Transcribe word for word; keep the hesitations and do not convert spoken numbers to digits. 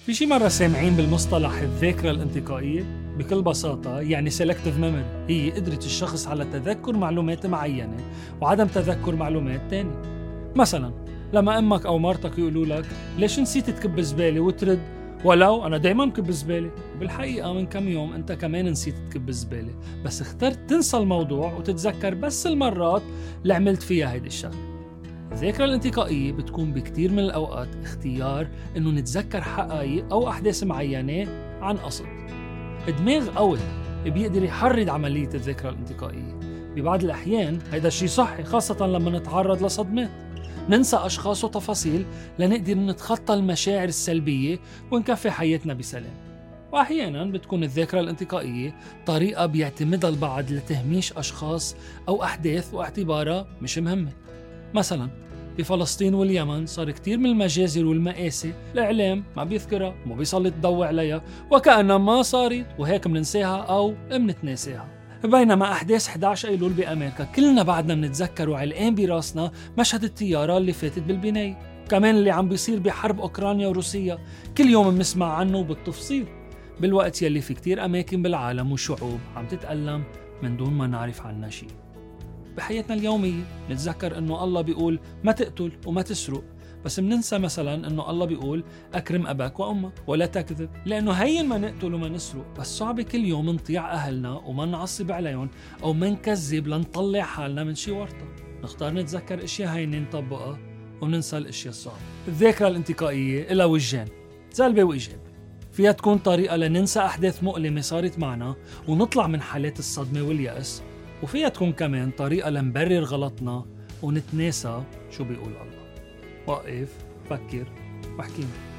في شي مرة سامعين بالمصطلح الذاكرة الانتقائية؟ بكل بساطة يعني selective memory هي قدرة الشخص على تذكر معلومات معينة وعدم تذكر معلومات تانية. مثلا لما أمك أو مرتك يقولوا لك ليش نسيت تكب زبالة وترد ولو أنا دايما كب زبالة، وبالحقيقة من كم يوم أنت كمان نسيت تكب زبالة بس اخترت تنسى الموضوع وتتذكر بس المرات اللي عملت فيها هيدي الشغلة. الذاكرة الانتقائية بتكون بكتير من الأوقات اختيار إنه نتذكر حقائق أو أحداث معينة عن قصد. الدماغ قوي بيقدر يحرد عملية الذاكرة الانتقائية. ببعض الأحيان هيدا الشيء صحي، خاصة لما نتعرض لصدمات ننسى أشخاص وتفاصيل لنقدر نتخطى المشاعر السلبية ونكفي حياتنا بسلام. وأحياناً بتكون الذاكرة الانتقائية طريقة بيعتمدها البعض لتهميش أشخاص أو أحداث واعتبارها مش مهمة. مثلاً بفلسطين واليمن صار كتير من المجازر والمآسي الإعلام ما بيذكرها وما بيسلط الضوء عليها وكأنها ما صارت وهيك مننساها أو منتناساها. بينما أحداث إحدى عشر أيلول بأمريكا كلنا بعدنا منتذكر وعلقان براسنا مشهد الطيارة اللي فاتت بالبناية. كمان اللي عم بيصير بحرب أوكرانيا وروسيا كل يوم بنسمع عنه بالتفصيل، بالوقت يلي في كتير أماكن بالعالم وشعوب عم تتألم من دون ما نعرف عنها شيء. بحياتنا اليومية نتذكر إنه الله بيقول ما تقتل وما تسرق، بس مننسى مثلا إنه الله بيقول أكرم أباك وأمك ولا تكذب، لأنه هين ما نقتل وما نسرق بس صعب كل يوم نطيع أهلنا وما نعصب عليهم أو ما نكذب لنطلع حالنا من شي ورطة. نختار نتذكر إشياء هينة نطبقها وننسى الإشياء الصعبة. الذاكرة الانتقائية إلها وجهين، سلبي وإيجابي. فيها تكون طريقة لننسى أحداث مؤلمة صارت معنا ونطلع من حالات الصدمة واليأس، وفيها تكون كمان طريقة لنبرر غلطنا ونتناسى شو بيقول الله. وقف، فكر، واحكينا.